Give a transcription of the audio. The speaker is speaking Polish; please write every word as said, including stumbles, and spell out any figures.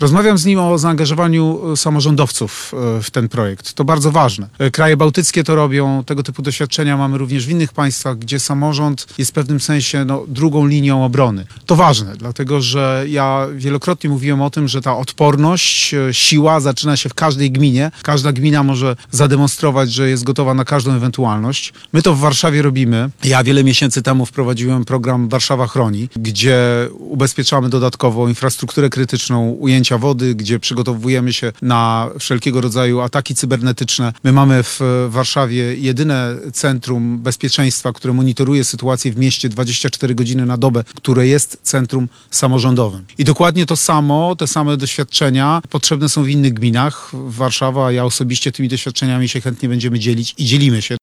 Rozmawiam z nim o zaangażowaniu samorządowców w ten projekt. To bardzo ważne. Kraje bałtyckie to robią, tego typu doświadczenia mamy również w innych państwach, gdzie samorząd jest w pewnym sensie no, drugą linią obrony. To ważne, dlatego że ja wielokrotnie mówiłem o tym, że ta odporność, siła zaczyna się w każdej gminie. Każda gmina może zademonstrować, że jest gotowa na każdą ewentualność. My to w Warszawie robimy. Ja wiele miesięcy temu wprowadziłem program Warszawa Chroni, gdzie ubezpieczamy dodatkowo infrastrukturę krytyczną, ujęcia wody, gdzie przygotowujemy się na wszelkiego rodzaju ataki cybernetyczne. My mamy w Warszawie jedyne centrum bezpieczeństwa, które monitoruje sytuację w mieście dwadzieścia cztery godziny na dobę, które jest centrum samorządowym. I dokładnie to samo, te same doświadczenia potrzebne są w innych gminach. Warszawa, ja osobiście tymi doświadczeniami się chętnie będziemy dzielić i dzielimy się.